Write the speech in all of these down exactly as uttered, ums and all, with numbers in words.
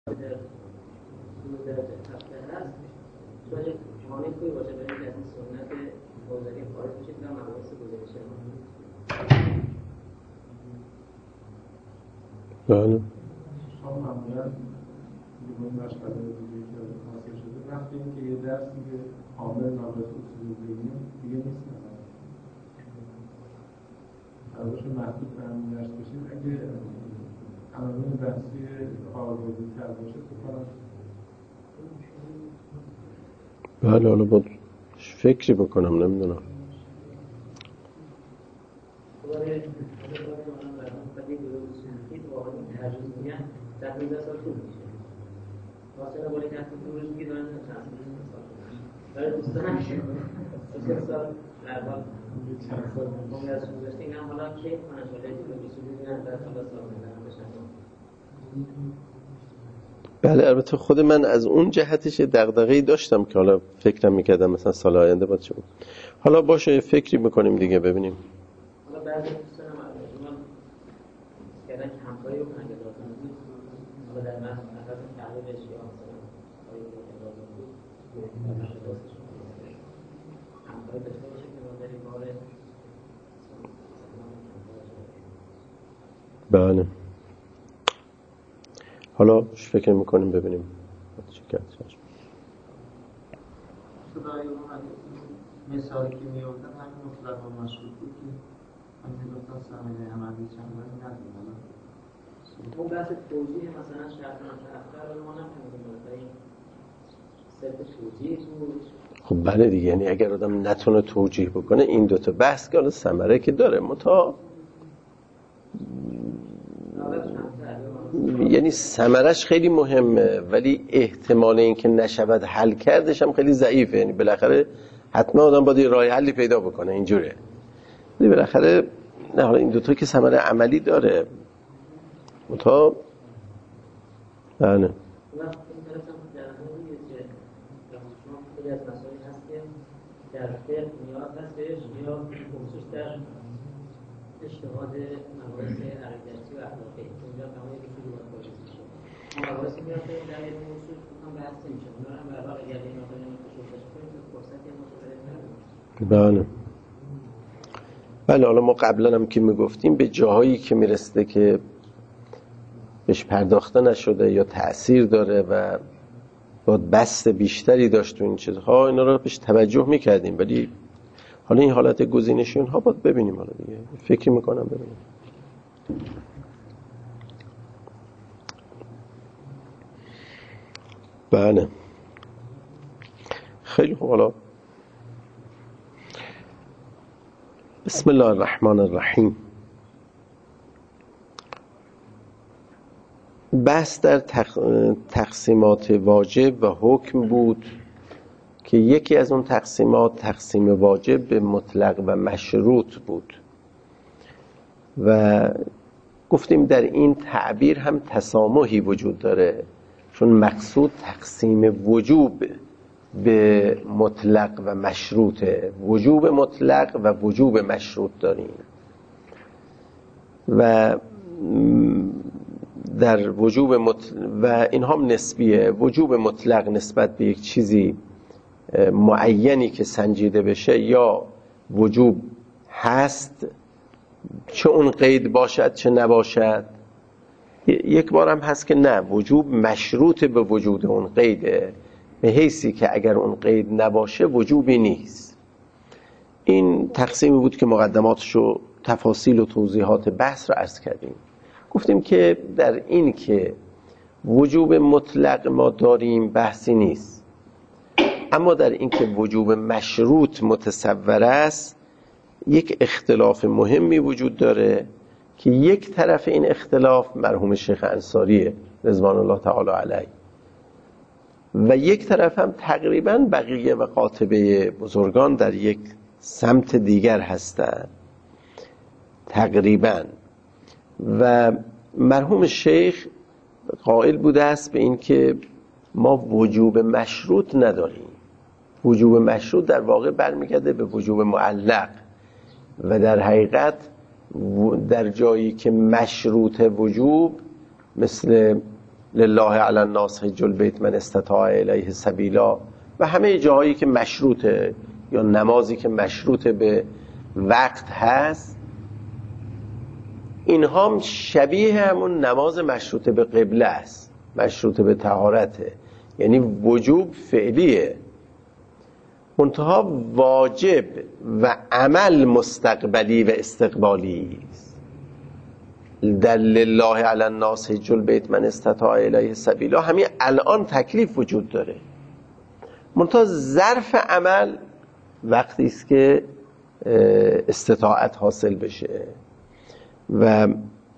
بله. شما معمولا دیگه مشغله دیگه که حاصل شده وقتی که یه درسی که کامل نابرس اصول بگیریم دیگه نیست مثلا حواش محدود به همین درس بشیم اگه عناوین بحثی کاربردی تر باشه بکنم بله حالا باید فکری بکنم نمیدونم واسه بالا که تو روز میگه دارن برای دوستان میشه سه سال اول چند سال عمر از گذشته اینا حالا کی کنن ولی تو بیست و دو نه در سال سال بشن. بله البته خود من از اون جهتش دغدغه‌ای داشتم که حالا فکرم میکردم مثلا سال آینده باید چه بود. حالا باشه فکری میکنیم دیگه ببینیم. حالا بعضی دوستان هم من کردن که همکاری بکنن که دادن حالا در من اساس تحلیلش یا مثلا کاری که لازم بود همکاری داشته باشه که ما در این باره بله حالا فکر میکنیم ببینیم چی کرد. برای اون مثالی که می‌آوردن همین مطلق و مشروط بود که همین گفتن ثمره عملی چند باری ندیدن. اون بحث توجیه مثلا شرط متأخر رو ما نمی‌دونیم برای صرف توجیه بود. خب بله دیگه یعنی اگر آدم نتونه توجیه بکنه این دوتا بحث که حالا ثمره که داره متا یعنی ثمرش خیلی مهمه ولی احتمال اینکه نشود حل کردش هم خیلی ضعیفه. یعنی بالاخره حتما آدم باید راه حلی پیدا بکنه اینجوره. ولی بالاخره نه حالا این دوتا که ثمره عملی داره متا بله در فقه نیاز هست بهش یا خصوص در اجتهاد مباحث عقیدتی و اخلاقی اونجا تمام یک چیزی باید باشه ما مباحثی میاد که در این موضوع هم بحث نمیشه اونا هم برای واقع اگر این مقاله متشابه کنیم تو فرصتی مشابه بله بله حالا ما قبلا هم که میگفتیم به جاهایی که میرسته که بهش پرداخته نشده یا تأثیر داره و باید بست بیشتری داشت تو این چیزها اینا رو بهش توجه میکردیم ولی حالا این حالت گزینشی اونها باید ببینیم. حالا دیگه فکر میکنم ببینیم. بله خیلی خوب. حالا بسم الله الرحمن الرحیم. بحث در تقسیمات واجب و حکم بود که یکی از اون تقسیمات تقسیم واجب به مطلق و مشروط بود و گفتیم در این تعبیر هم تسامحی وجود داره چون مقصود تقسیم وجوب به مطلق و مشروطه. وجوب مطلق و وجوب مشروط داریم و در وجوب مطلق و این هم نسبیه. وجوب مطلق نسبت به یک چیزی معینی که سنجیده بشه یا وجوب هست چه اون قید باشد چه نباشد. یک بار هم هست که نه وجوب مشروط به وجود اون قیده به حیثی که اگر اون قید نباشه وجوبی نیست. این تقسیمی بود که مقدماتش و تفاصیل و توضیحات بحث رو عرض کردیم. گفتیم که در این که وجوب مطلق ما داریم بحثی نیست اما در این که وجوب مشروط متصور است یک اختلاف مهمی وجود داره که یک طرف این اختلاف مرحوم شیخ انصاریه رضوان الله تعالی علیه و یک طرف هم تقریبا بقیه و قاطبه بزرگان در یک سمت دیگر هستند تقریبا. و مرحوم شیخ قائل بوده است به این که ما وجوب مشروط نداریم. وجوب مشروط در واقع برمیگرده به وجوب معلق و در حقیقت در جایی که مشروط وجوب مثل لله علی الناس حج البیت من استطاع الیه سبیلا و همه جاهایی که مشروطه یا نمازی که مشروط به وقت هست، اینها هم شبیه همون نماز مشروط به قبله است، مشروط به طهارته، یعنی وجوب فعلیه، منتها واجب و عمل مستقبلی و استقبالی است. در لله علی الناس حج البیت من استطاع الیه سبیلا همین الان تکلیف وجود داره، منتها ظرف عمل وقتی است که استطاعت حاصل بشه و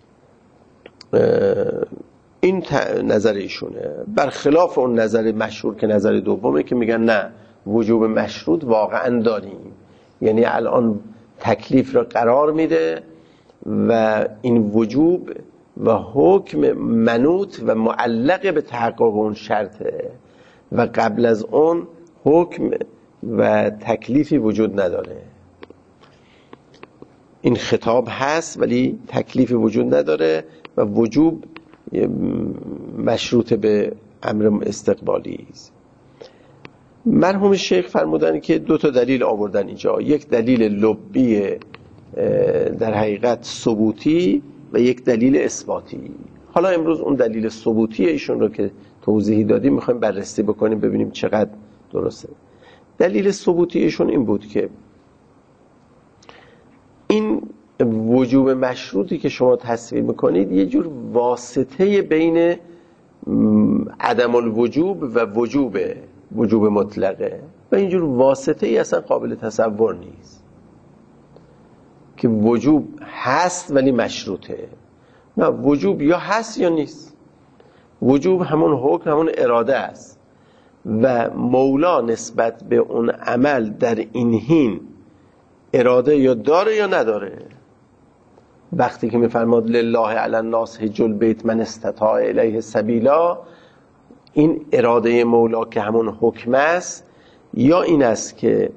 این نظر ایشونه، برخلاف اون نظر مشهور که نظر دومه که میگن نه وجوب مشروط واقعا داریم، یعنی الان تکلیف را قرار میده و این وجوب و حکم منوط و معلق به تحقق اون شرطه و قبل از اون حکم و تکلیفی وجود نداره. این خطاب هست ولی تکلیفی وجود نداره و وجوب مشروط به امر استقبالی است. مرحوم شیخ فرمودن که دو تا دلیل آوردن اینجا، یک دلیل لبی در حقیقت ثبوتی و یک دلیل اثباتی. حالا امروز اون دلیل ثبوتی ایشون رو که توضیحی دادیم میخوایم بررسی بکنیم ببینیم چقدر درسته. دلیل ثبوتی ایشون این بود که این وجوب مشروطی که شما تصویر میکنید یه جور واسطه بین عدم الوجوب و وجوب وجوب مطلقه و اینجور واسطه ای اصلا قابل تصور نیست که وجوب هست ولی مشروطه. نه، وجوب یا هست یا نیست. وجوب همون حکم همون اراده است و مولا نسبت به اون عمل در این حین اراده یا داره یا نداره. وقتی که میفرماد لله علی الناس حج البیت من استطاع الیه سبیلا، این اراده مولا که همون حکم است یا این است که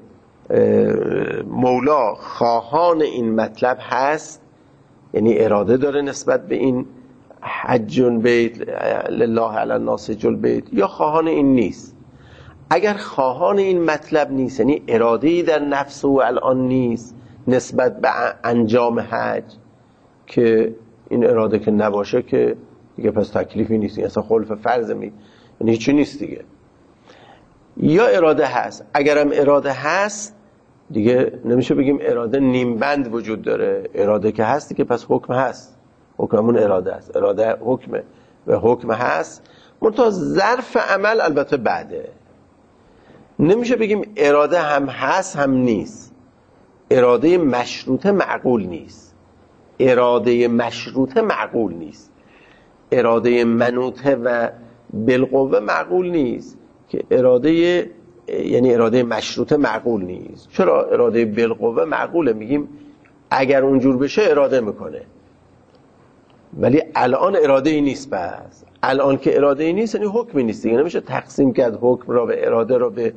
مولا خواهان این مطلب هست، یعنی اراده داره نسبت به این حج البیت لله علی الناس حج البیت، یا خواهان این نیست. اگر خواهان این مطلب نیست، یعنی اراده‌ای در نفس او الان نیست نسبت به انجام حج، که این اراده که نباشه که دیگه پس تکلیفی نیست، اصلا خلف فرض می یعنی هیچی نیست دیگه. یا اراده هست، اگرم اراده هست دیگه نمیشه بگیم اراده نیم بند وجود داره. اراده که هستی که پس حکم هست، حکممون اراده است، اراده حکمه و حکم هست، منتها ظرف عمل البته بعده. نمیشه بگیم اراده هم هست هم نیست. اراده مشروطه معقول نیست، اراده مشروطه معقول نیست، اراده منوطه و بالقوه معقول نیست، که اراده یعنی اراده مشروطه معقول نیست. چرا اراده بالقوه معقوله؟ میگیم اگر اونجور بشه اراده میکنه، ولی الان اراده ای نیست. بس الان که اراده ای نیست یعنی حکمی نیست دیگه. نمیشه تقسیم کرد حکم را به اراده را به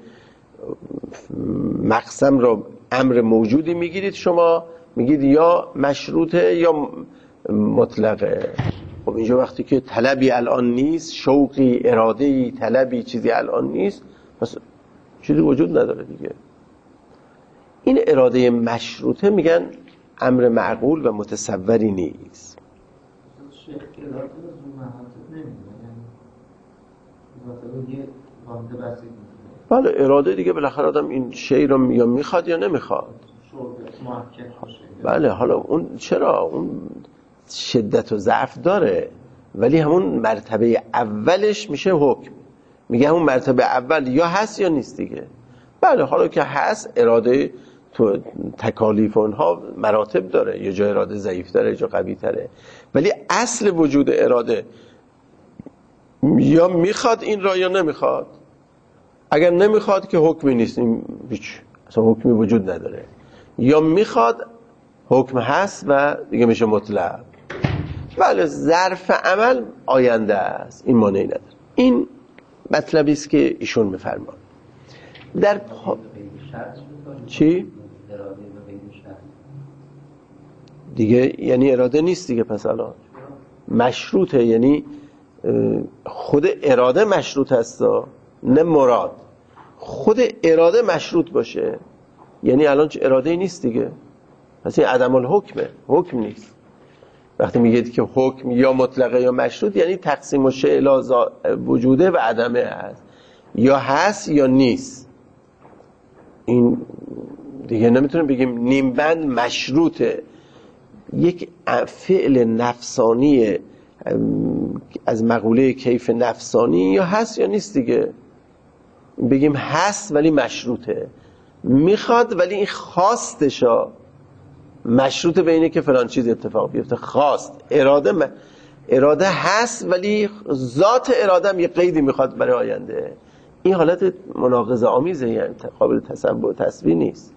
مقسم را امر موجودی میگیرید شما، میگید یا مشروطه یا مطلقه. خب اینجا وقتی که طلبی الان نیست، شوقی، اراده‌ای، طلبی، چیزی الان نیست، پس چیزی وجود نداره دیگه. این اراده مشروطه میگن امر معقول و متصوری نیست. شیخ اراده از اون محاطب نمیدونه، یعنی یه وانده بسید میکنه. بله اراده دیگه بالاخره آدم این شی رو یا میخواد یا نمیخواد. بله حالا اون چرا اون شدت و ضعف داره، ولی همون مرتبه اولش میشه حکم. میگه همون مرتبه اول یا هست یا نیست دیگه. بله حالا که هست اراده تو تکالیف اونها مراتب داره، یه جا اراده ضعیف داره، یه جا قوی تره، ولی اصل وجود اراده یا میخواد این را یا نمیخواد. اگر نمیخواد که حکمی نیست، این هیچ اصلا حکمی وجود نداره. یا میخواد حکم هست و دیگه میشه مطلق. بله ظرف عمل آینده است، این مانعی نداره. این مطلبی است که ایشون میفرمان. در پا... چی؟ دیگه یعنی اراده نیست دیگه. پس الان مشروطه، یعنی خود اراده مشروط هست، نه مراد. خود اراده مشروط باشه یعنی الان چه اراده نیست دیگه، پس این عدم الحکمه، حکم نیست. وقتی میگید که حکم یا مطلقه یا مشروط یعنی تقسیم و شیء وجوده و عدمه هست، یا هست یا نیست. این دیگه نمیتونیم بگیم نیم بند مشروطه. یک فعل نفسانی از مقوله کیف نفسانی یا هست یا نیست دیگه. بگیم هست ولی مشروطه، میخواد ولی این خواستشا مشروطه به اینه که فلان چیز اتفاق بیفته. خواست اراده م... اراده هست ولی ذات اراده هم یه قیدی میخواد برای آینده. این حالت مناقضه آمیزه، یعنی قابل تصور تصویر نیست.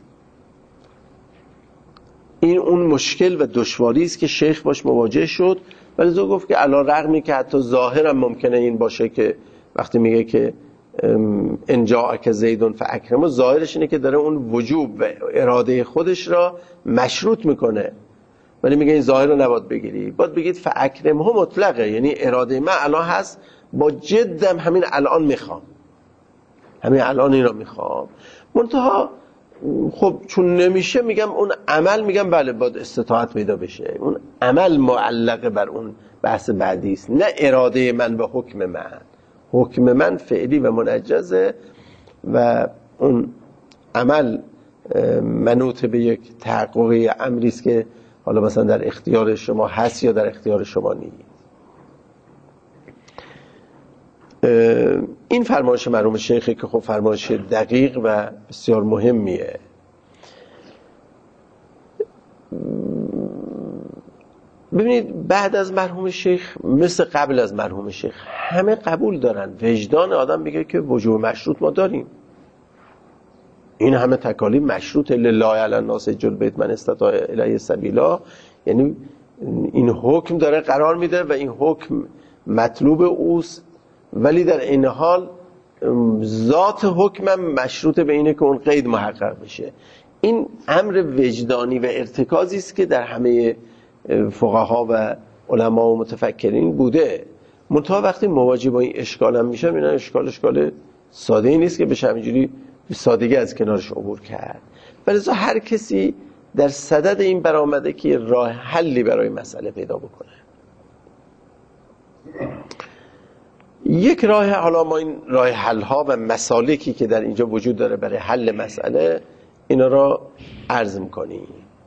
این اون مشکل و دشواری است که شیخ باش مواجه شد. ولی زو گفت که علی رغمی که حتی ظاهرا ممکنه این باشه که وقتی میگه که ان جاءک زید فاکرمه، ظاهرش اینه که داره اون وجوب و اراده خودش را مشروط میکنه، ولی میگه این ظاهر رو نباید بگیری، باید بگید فاکرمه مطلقه، یعنی اراده من الان هست، با جدم همین الان میخوام، همین الان این رو میخوام. منتها خب چون نمیشه میگم اون عمل، میگم بله باید استطاعت پیدا بشه. اون عمل معلقه بر اون بحث بعدی است، نه اراده من و حکم من. حکم من فعلی و منجزه و اون عمل منوط به یک تحقق امری است که حالا مثلا در اختیار شما هست یا در اختیار شما نیست. این فرمایش مرحوم شیخی که خب فرمایش دقیق و بسیار مهمیه. ببینید بعد از مرحوم شیخ مثل قبل از مرحوم شیخ همه قبول دارن، وجدان آدم میگه که وجوب مشروط ما داریم، این همه تکالیف مشروط لله علی الناس حج البیت من استطاع الیه سبیلا، یعنی این حکم داره قرار میده و این حکم مطلوب اوست، ولی در این حال ذات حکمم مشروط به اینه که اون قید محقق بشه. این امر وجدانی و ارتکازی است که در همه فقها و علما و متفکرین بوده. منتها وقتی مواجه با این اشکال هم میشه، اینا اشکال اشکال ساده ای نیست که بشه همینجوری سادگی از کنارش عبور کرد. ولذا هر کسی در صدد این برآمده که راه حلی برای مسئله پیدا بکنه. یک راه، حالا ما این راه حل ها و مسالکی که در اینجا وجود داره برای حل مسئله، اینا را عرض میکنیم.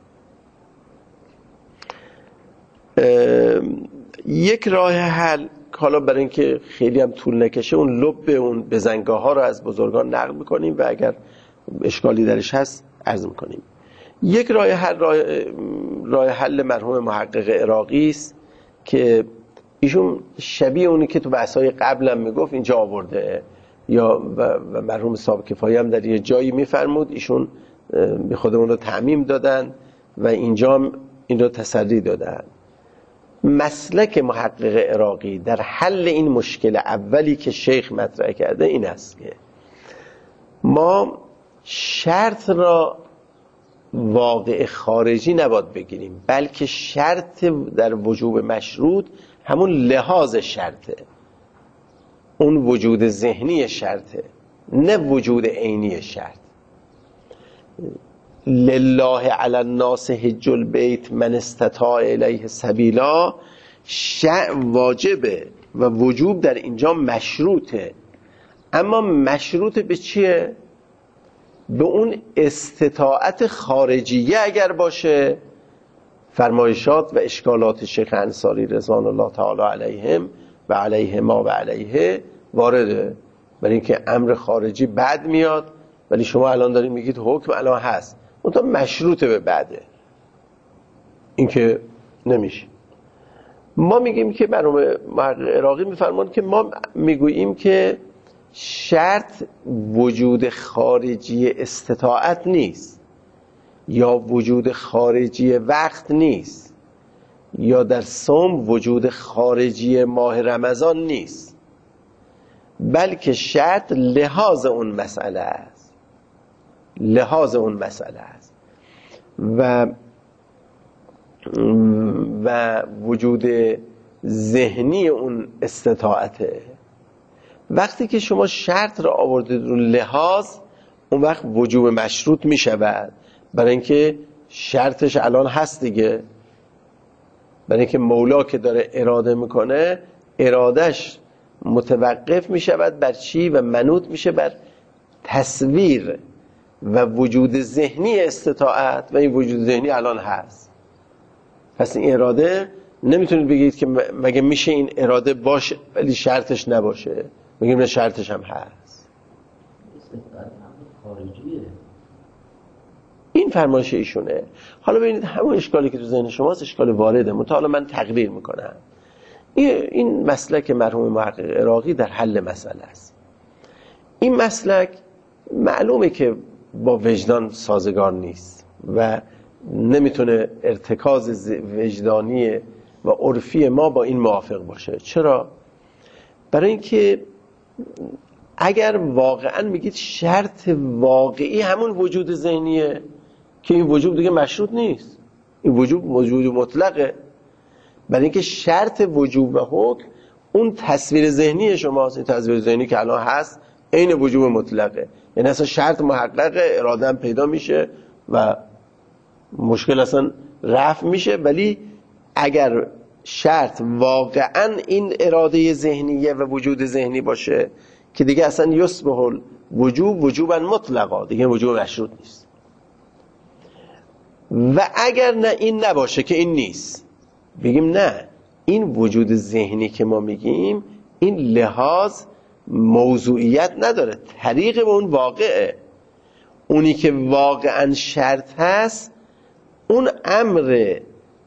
یک راه حل، حالا برای اینکه خیلی هم طول نکشه، اون لب اون بزنگاه ها رو از بزرگان نقل میکنیم و اگر اشکالی درش هست عرض میکنیم. یک راه حل راه, راه حل مرحوم محقق عراقی است که ایشون شبیه اونی که تو بحث‌های قبلم میگفت اینجا آورده، یا و مرحوم صاحب کفایه هم در یه جایی میفرمود، ایشون به خودمون رو تعمیم دادن و اینجا هم این رو تسری دادن. مسلک محقق عراقی در حل این مشکل اولی که شیخ مطرح کرده این است که ما شرط را واقع خارجی نباید بگیریم، بلکه شرط در وجوب مشروط همون لحاظ شرطه، اون وجود ذهنی شرطه، نه وجود عینی شرط. لله علی الناس حج البیت من استطاع الیه سبیلا، شرع واجبه و وجوب در اینجا مشروطه، اما مشروط به چیه؟ به اون استطاعت خارجیه اگر باشه، فرمایشات و اشکالات شیخ انصاری رضوان الله تعالی علیهم و علیه ما و علیه وارده، برای اینکه امر خارجی بعد میاد، ولی شما الان دارید میگید حکم الان هست، اون تا مشروطه به بعده، این که نمیشه. ما میگیم که مرحوم محقق عراقی میفرمان که ما میگوییم که شرط وجود خارجی استطاعت نیست، یا وجود خارجی وقت نیست، یا در صوم وجود خارجی ماه رمضان نیست، بلکه شرط لحاظ اون مسئله است، لحاظ اون مسئله است و و وجود ذهنی اون استطاعته. وقتی که شما شرط را آوردید رو لحاظ، اون وقت وجوب مشروط می شود، برای اینکه شرطش الان هست دیگه. برای اینکه مولا که داره اراده میکنه، ارادش متوقف می شود بر چی و منوط میشه بر تصویر و وجود ذهنی استطاعت، و این وجود ذهنی الان هست. پس این اراده نمیتونید بگید که مگه میشه این اراده باشه ولی شرطش نباشه. میگیم نه، شرطش هم هست. استطاعت خارجیه. این فرمایش ایشونه. حالا ببینید همون اشکالی که تو ذهن شماست اشکال وارده، منتها حالا من تقریر میکنم. این مسلک مرحوم محقق عراقی در حل مسئله است. این مسلک معلومه که با وجدان سازگار نیست و نمیتونه ارتکاز وجدانی و عرفی ما با این موافق باشه. چرا؟ برای اینکه اگر واقعا میگید شرط واقعی همون وجود ذهنیه که این وجود دیگه مشروط نیست، این وجود وجود مطلقه. برای اینکه شرط وجوب و حکم اون تصویر ذهنی شماست. این تصویر ذهنی که الان هست عین وجوب مطلقه، یعنی اصلا شرط محققه، اراده هم پیدا میشه و مشکل اصلا رفع میشه. ولی اگر شرط واقعا این اراده ذهنیه و وجود ذهنی باشه که دیگه اصلا یصبح وجوب وجوبا مطلقا، دیگه وجوب مشروط نیست. و اگر نه این نباشه که این نیست، بگیم نه، این وجود ذهنی که ما میگیم این لحاظ موضوعیت نداره، طریق به اون واقعه. اونی که واقعا شرط هست اون امر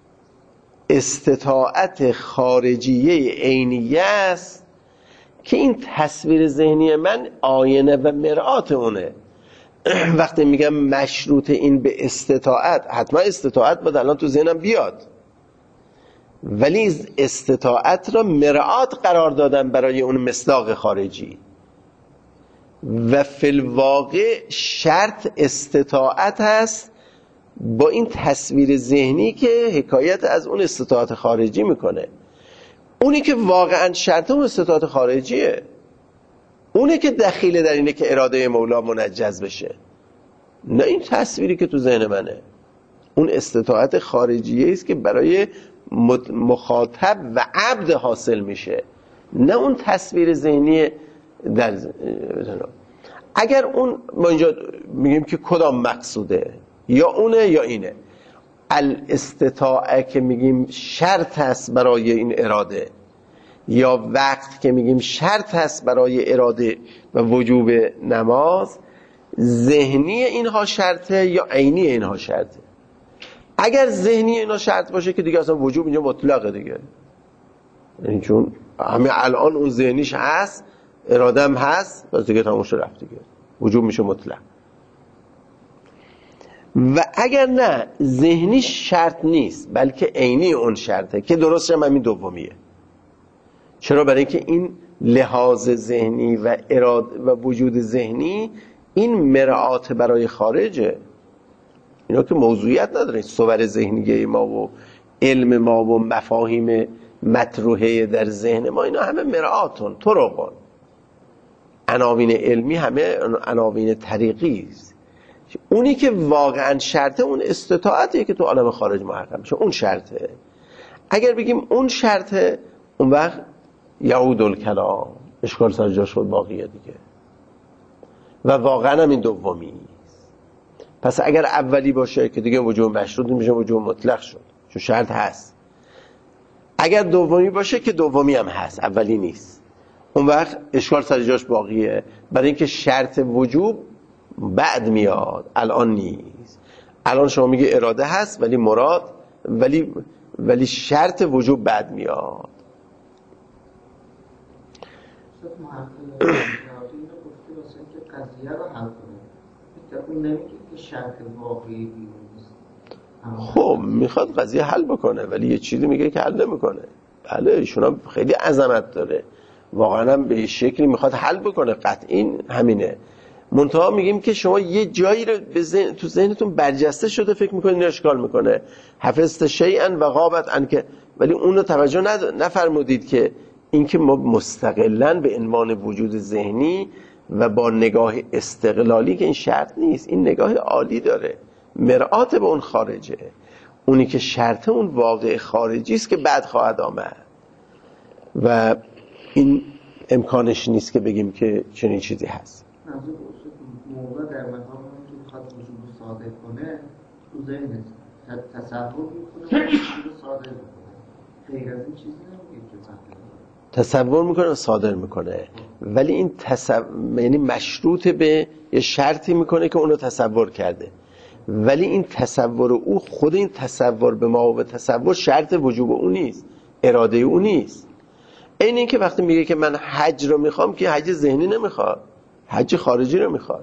استطاعت خارجیه عینیه است که این تصویر ذهنی من آینه و مرآت اونه. وقتی میگم مشروط این به استطاعت، حتما استطاعت باید الان تو ذهنم بیاد، ولی استطاعت را مرآت قرار دادن برای اون مصداق خارجی و فی الواقع شرط استطاعت هست با این تصویر ذهنی که حکایت از اون استطاعت خارجی میکنه. اونی که واقعا شرط اون استطاعت خارجیه، اونه که دخیله در اینه که اراده مولا منجز بشه، نه این تصویری که تو ذهن منه. اون استطاعت خارجیه است که برای مخاطب و عبد حاصل میشه، نه اون تصویر ذهنی در ذهن. اگر اون ما اینجا میگیم که کدام مقصوده، یا اونه یا اینه. الاستطاعه که میگیم شرط هست برای این اراده، یا وقت که میگیم شرط هست برای اراده و وجوب نماز، ذهنی اینها شرطه یا عینی اینها شرطه. اگر ذهنی اینا شرط باشه که دیگه اصلا وجوب اینجا مطلقه دیگه، یعنی چون همه الان اون ذهنیش هست، اراده هم هست، پس دیگه تموم شد رفت دیگه، وجوب میشه مطلق. و اگر نه ذهنی شرط نیست بلکه عینی اون شرطه، که درست هم همین دومیه. چرا؟ برای اینکه این لحاظ ذهنی و اراده و وجود ذهنی این مرآت برای خارجه. اینا که موضوعیت نداره، صور ذهنیه ما و علم ما و مفاهیم مطروحه در ذهن ما، اینا همه مرآتون، طرقون، عناوین علمی همه عناوین طریقی است. اونی که واقعا شرطه اون استطاعتیه که تو عالم خارج محقق میشه، اون شرطه. اگر بگیم اون شرطه، اون وقت یعود الکلام، اشکال سر جاش شد، باقیه دیگه. و واقعا هم این دومی است. پس اگر اولی باشه که دیگه وجوب مشروط میشه، وجوب مطلق شد چون شرط هست. اگر دومی باشه که دومی هم هست، اولی نیست، اون وقت اشکال سر جاش باقیه، برای اینکه شرط وجوب بعد میاد، الان نیست. الان شما میگه اراده هست ولی مراد ولی ولی شرط وجوب بعد میاد. محقق اینو گفته واسه اینکه قضیه رو حل کنه، اون نمیگه که شرط واقعی نیست. خب میخواد قضیه حل بکنه ولی یه چیزی میگه که حل نمیکنه. بله ایشون هم خیلی عظمت داره، واقعا هم به شکلی میخواد حل بکنه، قطعی همینه. منتها میگیم که شما یه جایی رو به ذهن، تو ذهنتون برجسته شده، فکر میکنید این اشکال میکنه. حفظت شیئا و غابت عن که ولی اون رو توجه نفرمودید که اینکه ما مستقلاً به عنوان وجود ذهنی و با نگاه استقلالی، که این شرط نیست، این نگاه عالی داره، مرآت به اون خارجه. اونی که شرط اون واقع خارجی است که بعد خواهد آمد و این امکانش نیست که بگیم که چنین چیزی هست. منظور مولا در مقام که بخواد وجود صادر کنه تو ذهن تصور میکنه و وجود صادر میکنه، غیر از این چیزی نمیگه که تصور میکنه و صادر میکنه، ولی این تصور یعنی مشروط به یه شرطی میکنه که اونو تصور کرده، ولی این تصور او، خود این تصور به ما و به تصور شرط وجوب او نیست، اراده او نیست. این این که وقتی میگه که من حج رو میخوام، که حج ذهنی نمیخواد، حج خارجی رو میخواد،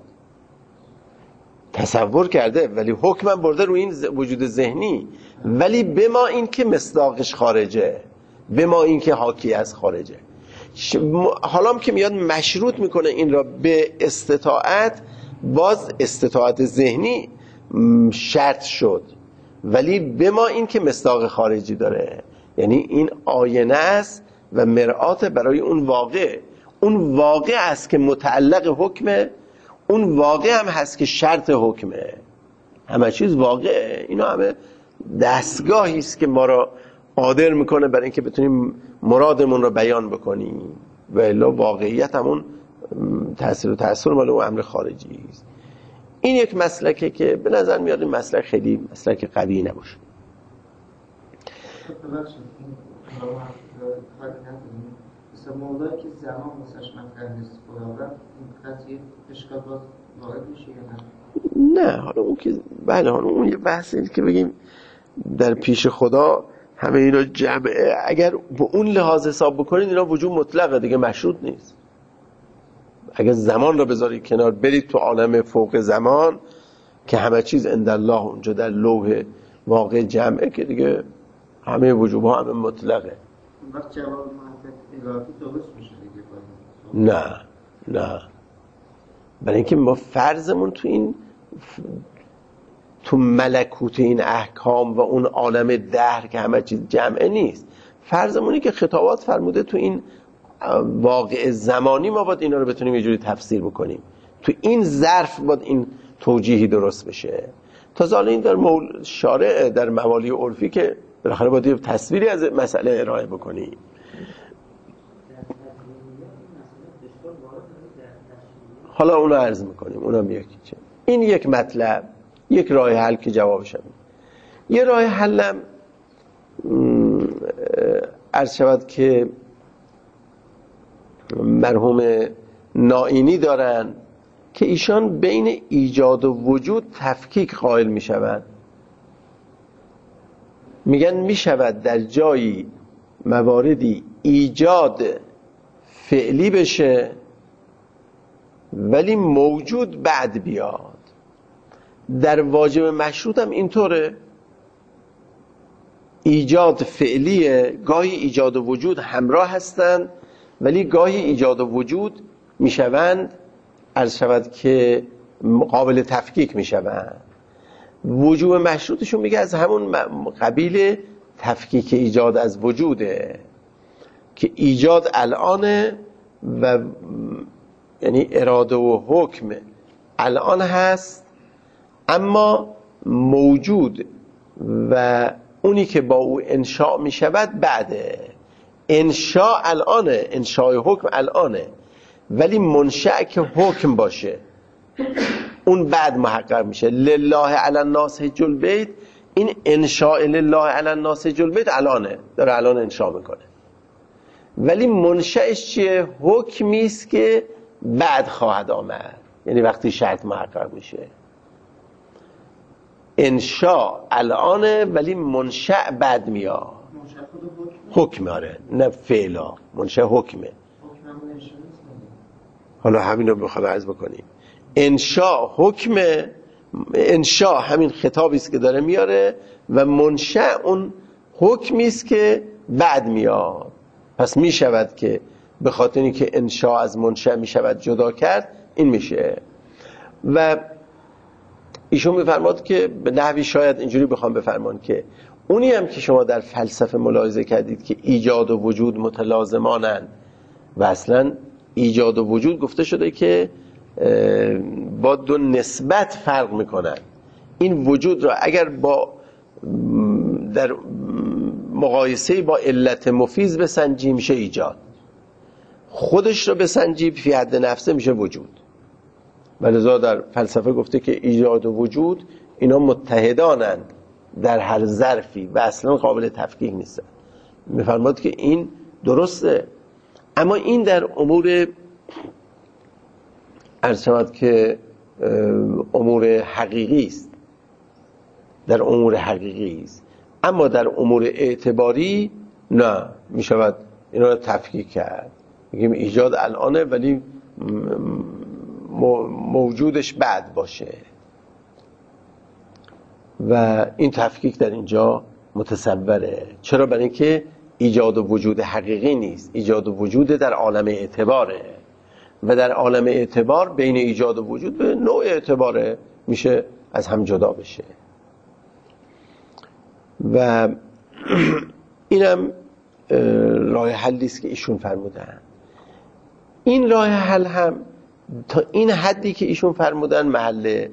تصور کرده ولی حکمم برده روی این وجود ذهنی، ولی به ما این که مصداقش خارجه، به ما این که حاکی از خارجه. حالا هم که میاد مشروط میکنه این را به استطاعت، باز استطاعت ذهنی شرط شد، ولی به ما این که مصداق خارجی داره، یعنی این آینه است و مرآت برای اون واقع. اون واقع است که متعلق حکمه، اون واقع هم هست که شرط حکمه. همه چیز واقعه. اینا همه دستگاهی است که ما را قادر میکنه برای اینکه بتونیم مرادمون رو بیان بکنیم، و الا واقعیت همون تأثیر و تأثیر مال اون امر خارجی است. این یک مسلکه که به نظر میاد این مسلک خیلی مسلک قوی نباشه. مثلا موضوعی که زمان واسش مطرح نیست خداوند، این قضیه اشکال باز وارد میشه یا نه؟ نه، حالا اون که بله، حالا اون یه بحثی که بگیم در پیش خدا همه اینا جمعه، اگر به اون لحاظ حساب بکنید اینا وجود مطلقه دیگه، مشروط نیست. اگر زمان رو بذارید کنار، برید تو عالم فوق زمان که همه چیز عند الله، اونجا در لوح واقع جمعه، که دیگه همه وجوب ها همه مطلقه. وقت جواب محبت الهی درست میشه دیگه؟ نه نه، برای اینکه ما فرضمون تو این تو ملکوت این احکام و اون عالم دهر که همه چیز جمعه نیست. فرضمونی که خطابات فرموده تو این واقع زمانی ما باید اینا رو بتونیم یه جوری تفسیر بکنیم، تو این ظرف باید این توجیهی درست بشه. تا حالا این در مول شارع در موالی عرفی که بالاخره باید یه تصویری از مسئله ارائه بکنی. حالا اونو عرض میکنیم، اونم یکی چه. این یک مطلب، یک راه حل که جوابش هم. یه راه حلم عرض شود که مرحوم نائینی دارن که ایشان بین ایجاد و وجود تفکیک قائل میشوند. میگن میشود در جایی مواردی ایجاد فعلی بشه ولی موجود بعد بیاد. در واجب مشروط هم اینطوره، ایجاد فعلیه، گاهی ایجاد و وجود همراه هستند ولی گاهی ایجاد و وجود میشوند عرض شود که قابل تفکیک میشوند. وجوب مشروطشون میگه از همون قبیل تفکیک ایجاد از وجوده، که ایجاد الانه و یعنی اراده و حکم الان هست، اما موجود و اونی که با او انشاء می شود بعده. انشاء الانه، انشاء حکم الانه، ولی منشأ که حکم باشه اون بعد محقق میشه. لله علی الناس حج البیت، این انشاء لله علی الناس حج البیت الانه، داره الان انشاء میکنه، ولی منشأش چیه؟ حکمی است که بعد خواهد آمد، یعنی وقتی شرط محقق میشه. انشاء الانه ولی منشأ بعد میاد. حکم آره، نه فعلا، منشأ حکمه. حالا همین رو بخوام عرض بکنیم. انشاء حکمه، انشاء همین خطابی است که داره میاره و منشأ اون حکمی است که بعد میاد. پس میشود که به خاطر اینکه انشاء از منشأ میشود جدا کرد، این میشه. و ایشون میفرماد که به نحوی شاید اینجوری بخوام بفرمان که اونی هم که شما در فلسفه ملاحظه کردید که ایجاد و وجود متلازمانند و اصلا ایجاد و وجود گفته شده که با دو نسبت فرق میکنن. این وجود را اگر با در مقایسه با علت مفیز بسنجی میشه ایجاد، خودش رو بسنجی فی حد نفسه میشه وجود. ولذا در فلسفه گفته که ایجاد و وجود اینا متحدانند در هر ظرفی و اصلا قابل تفکیک نیستن. میفرماد که این درسته، اما این در امور عرض شود که امور حقیقی است، در امور حقیقی است، اما در امور اعتباری نه، میشود اینا رو تفکیک کرد. میگیم ایجاد الانه ولی موجودش بعد باشه و این تفکیک در اینجا متصوره. چرا؟ برای اینکه ایجاد و وجود حقیقی نیست، ایجاد و وجود در عالم اعتباره و در عالم اعتبار بین ایجاد و وجود به نوع اعتباره میشه از هم جدا بشه. و اینم راه حلی است که ایشون فرمودن. این راه حل هم تا این حدی که ایشون فرمودن محل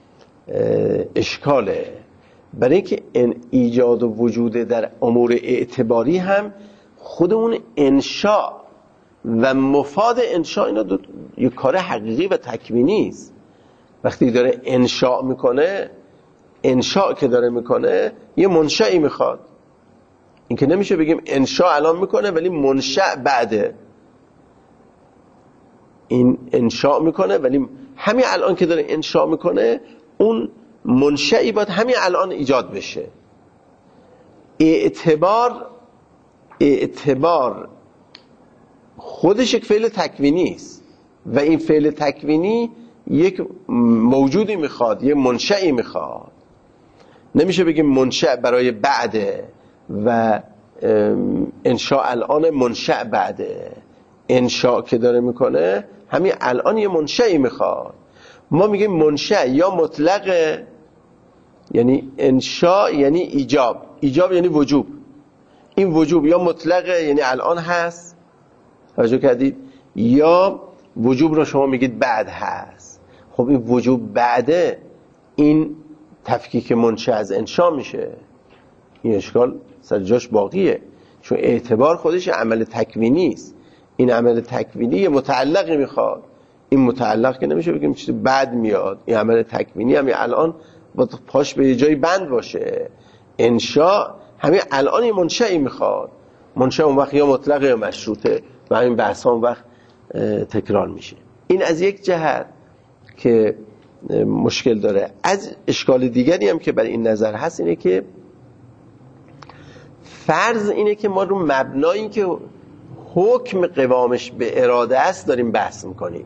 اشکاله، برای اینکه این ایجاد و وجود در امور اعتباری هم خود اون انشاء و مفاد انشاء اینا دو یک کار حقیقی و تکوینی است. وقتی داره انشاء میکنه، انشاء که داره میکنه یه منشأی میخواد. این که نمیشه بگیم انشاء الان میکنه ولی منشأ بعده. این انشاء میکنه ولی همین الان که داره انشاء میکنه اون منشأی باید همین الان ایجاد بشه. اعتبار اعتبار خودش یک فعل تکوینی است و این فعل تکوینی یک موجودی میخواد، یک منشأی میخواد. نمیشه بگیم منشأ برای بعده و انشاء الان منشأ بعده. انشاء که داره میکنه همین الان یه منشأی میخواد. ما میگیم منشأ یا مطلقه، یعنی انشاء یعنی ایجاب، ایجاب یعنی وجوب. این وجوب یا مطلقه یعنی الان هست، توجه کردید، یا وجوب رو شما میگید بعد هست. خب این وجوب بعده، این تفکیک منشأ از انشاء میشه. این اشکال سر جاش باقیه، چون اعتبار خودش عمل تکوینی است. این عمل تکوینی یه متعلقی میخواد. این متعلق که نمیشه بگیم چیز بعد میاد. این عمل تکوینی همین الان با پاش به جای بند باشه. انشاء همین الان یه منشأی میخواد. منشأ اون وقت یا مطلق یا مشروطه و همین بحث ها اون وقت تکرار میشه. این از یک جهت که مشکل داره. از اشکال دیگری هم که برای این نظر هست اینه که فرض اینه که ما رو مبنایی که حکم قوامش به اراده است داریم بحث میکنیم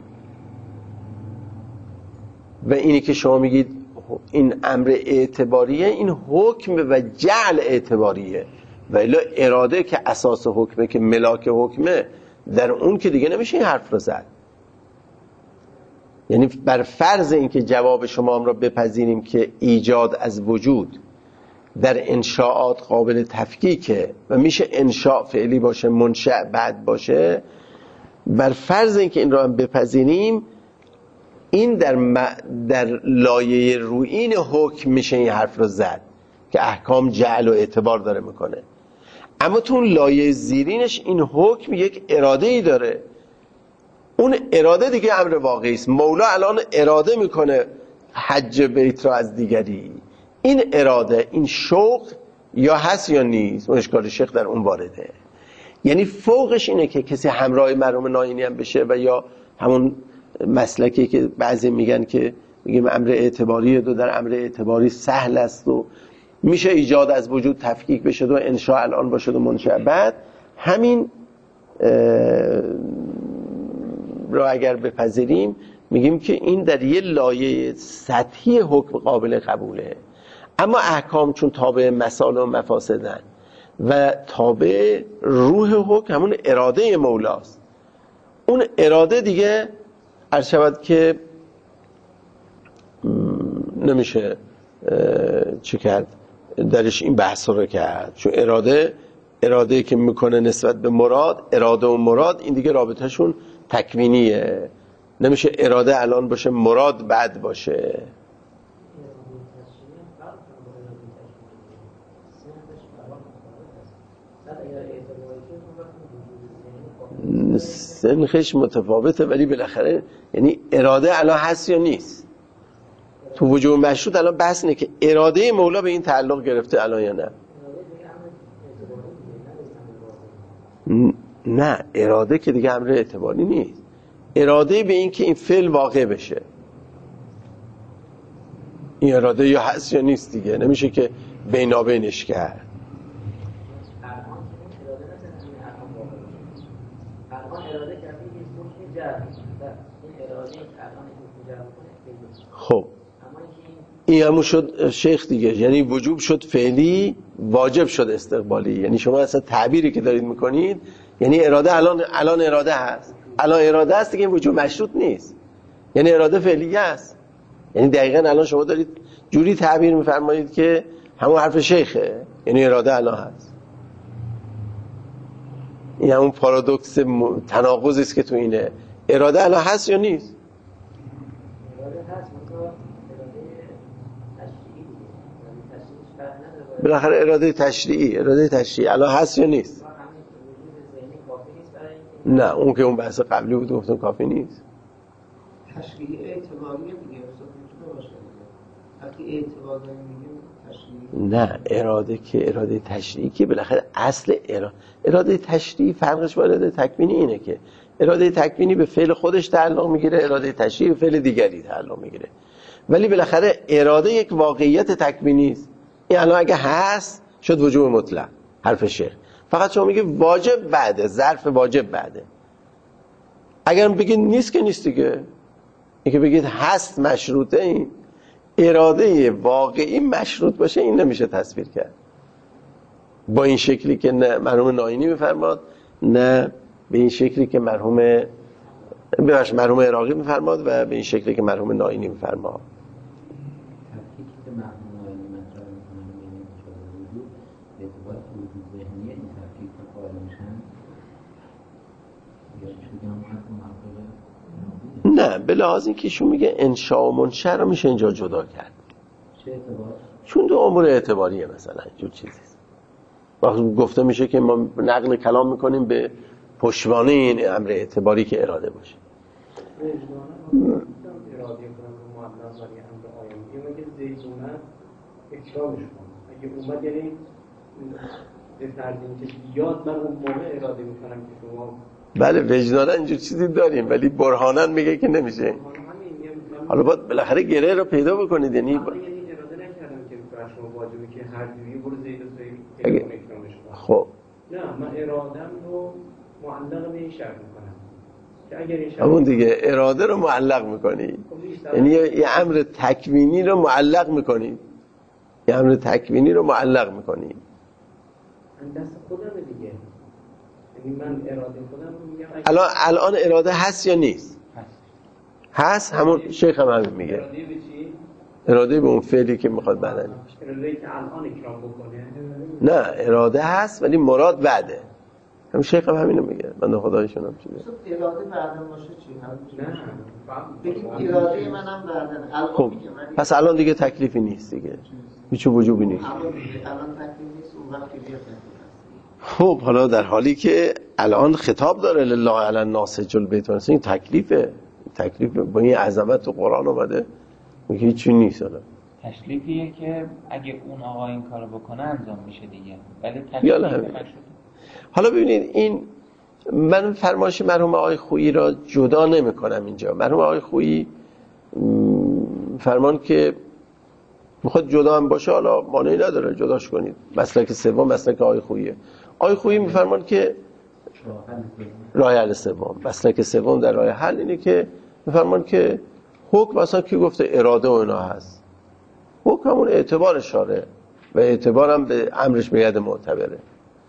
و اینی که شما میگید این امر اعتباریه، این حکم و جعل اعتباریه و الا اراده که اساس حکمه، که ملاک حکمه، در اون که دیگه نمیشه این حرف رو زد. یعنی بر فرض این که جواب شما هم را بپذیریم که ایجاد از وجود در انشاءات قابل تفکیکه و میشه انشاء فعلی باشه، منشأ بعد باشه، بر فرض این که این را هم بپذیریم، این در, م... در لایه رویین حکم میشه این حرف رو زد که احکام جعل و اعتبار داره میکنه. اما تو اون لایه زیرینش این حکم یک اراده ای داره. اون اراده دیگه امر واقعی است. مولا الان اراده میکنه حج بیت را از دیگری. این اراده، این شوق یا هست یا نیست، اون اشکال شیخ در اون وارده. یعنی فوقش اینه که کسی همراه مرحوم ناینی هم بشه و یا همون مسلکی که بعضی میگن که میگیم امر اعتباری دو در امر اعتباری سهل است و میشه ایجاد از وجود تفکیک بشه و انشاء الان باشه و منشأ بعد. همین را اگر بپذیریم میگیم که این در یه لایه سطحی حکم قابل قبوله. اما احکام چون تابع مصالح و مفاسدن و تابع روح حکم همون اراده مولاست، اون اراده دیگه عرض شود که نمیشه چه کرد، درش این بحث رو کرد، چون اراده اراده که میکنه نسبت به مراد، اراده و مراد این دیگه رابطهشون تکوینیه، نمیشه اراده الان باشه مراد بعد باشه. سنخش متفاوته ولی بالاخره یعنی اراده الان هست یا نیست. تو وجوب مشروط الان بحث اینه که اراده مولا به این تعلق گرفته الان یا نه. نه اراده که دیگه امر اعتباری نیست، اراده به این که این فعل واقع بشه، این اراده یا هست یا نیست دیگه، نمیشه که بینابینش کرد. خب این همون شد شیخ دیگه، یعنی وجوب شد فعلی، واجب شد استقبالی. یعنی شما اصلا تعبیری که دارید میکنید یعنی اراده الان الان اراده هست، الان اراده هست دیگه، این وجوب مشروط نیست، یعنی اراده فعلیه است. یعنی دقیقاً الان شما دارید جوری تعبیر میفرمایید که همون حرف شیخه، یعنی اراده الان هست. این همون پارادوکس م... تناقضی است که تو اینه، اراده الان هست یا نیست؟ بالاخره اراده تشریعی، اراده تشریعی الان هست یا نیست؟ نه اون که اون بحث قبلی بود گفتم کافی نیست. تشریعی اعتباریه دیگه، اصلا میتونه باشه دیگه. وقتی اعتبار میگیم تشریعی، نه اراده که اراده تشریعی که بالاخره اصل اراده اراده تشریعی فرقش با اراده تکوینی اینه که اراده تکوینی به فعل خودش تعلق میگیره، اراده تشریعی به فعل دیگری تعلق میگیره، ولی بالاخره اراده یک واقعیت تکوینی است. این الان اگه هست شد وجوب مطلق حرف شیخ. فقط شما میگه واجب بعده، ظرف واجب بعده. اگر بگید نیست که نیست دیگه، این که بگید هست مشروطه، این اراده واقعی مشروط باشه این نمیشه تصویر کرد با این شکلی که نه مرحوم ناینی میفرماد، نه به این شکلی که مرحوم ببخش مرحوم عراقی میفرماد و به این شکلی که مرحوم ناینی میفرماد. نه به لحاظ این که ایشون میگه انشاء و منشأ رو میشه اینجا جدا کرد. چه اعتبار؟ چون دو امور اعتباریه، مثلا اینجور چیزیست. وقتی گفته میشه که ما نقل کلام میکنیم به پشتوانه این امر اعتباری که اراده باشه. اراده کنم رو معلق ولی امر آینده میگه زید اومد اکرامش کن، اگه اومد یعنی به فرض اینکه بیاد من اون موقع اراده میکنم که شما بله وجدانا اینجور چیزی داریم ولی برهانن میگه که نمیشه. حالا باید بالاخره گره رو پیدا بکنید. یعنی با... اراده نکردم که برای شما واجبه که هر جوری برو زید و زید اگه... اکرامش کن. خب نه من ارادم رو معلق به این شرط میکنم که اگر این شرط همون دیگه اراده رو معلق میکنی، خب یعنی یه امر تکوینی رو معلق میکنی، یه امر تکوینی رو معلق میکنی. من دست خودم دیگه، یعنی من اراده خودم رو میگم الان الان اراده هست یا نیست؟ هست. هست همون شیخ هم همین میگه. اراده به چی؟ اراده به اون فعلی که میخواد بدن. اراده که الان اکرام بکنه. نه اراده هست ولی مراد بعده. هم شیخ هم همینو میگه. بنده خدایشون هم چیزه. اراده بعدن باشه چی؟ نه. بگیم اراده منم بعدن. خب پس الان دیگه تکلیفی نیست دیگه. هیچ وجوبی نیست. الان تکلیف نیست، اون وقت که بیاد تکلیف. خب حالا در حالی که الان خطاب داره لله علی الناس حج البیت، این تکلیفه، تکلیف با این عظمت تو قرآن اومده میگه هیچی نیست. حالا تکلیفیه که اگه اون آقا این کارو بکنه انجام میشه دیگه، ولی یالا تکلیف همین. حالا ببینید این من فرمایش مرحوم آقای خویی را جدا نمی کنم اینجا. مرحوم آقای خویی فرمان که میخواد جدا هم باشه حالا مانعی نداره جداش کنید، مسلک سوم مسلک آقای خوییه. آقای خویی میفرمان که راه حل سوم، مسلک سوم در راه حل اینه که میفرمان که حکم اصلا کی گفته اراده و اینا هست، حکم همون اعتبار شاره و اعتبارم به امرش میاد معتبره.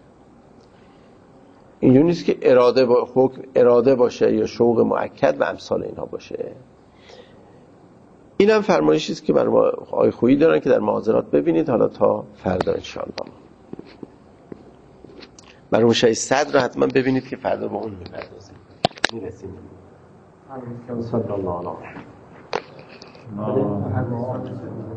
اینجور نیست که اراده با حکم اراده باشه یا شوق مؤکد و امثال اینها باشه. این هم فرمایشی است که برای ما آقای خویی دارن که در محاضرات ببینید. حالا تا فردا انشاءالله برای مشای صد رو حتما ببینید که فردا با اون میپردازیم میرسیم. صلی الله علیه و